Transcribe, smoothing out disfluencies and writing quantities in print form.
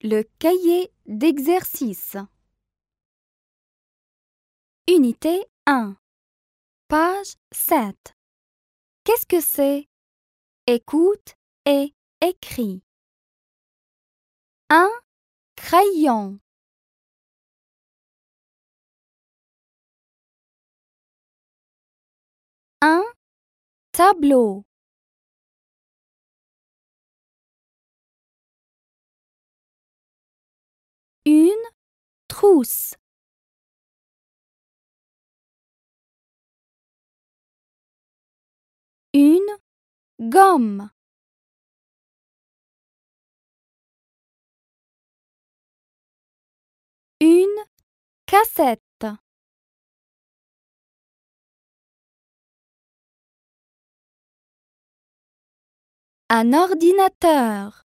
Le cahier d'exercice. Unité 1. Page 7. Qu'est-ce que c'est? Écoute et écris. 1. Crayon. 1. Tableau. 1. Trousse. 1. Gomme. 1. Cassette. 1 ordinateur.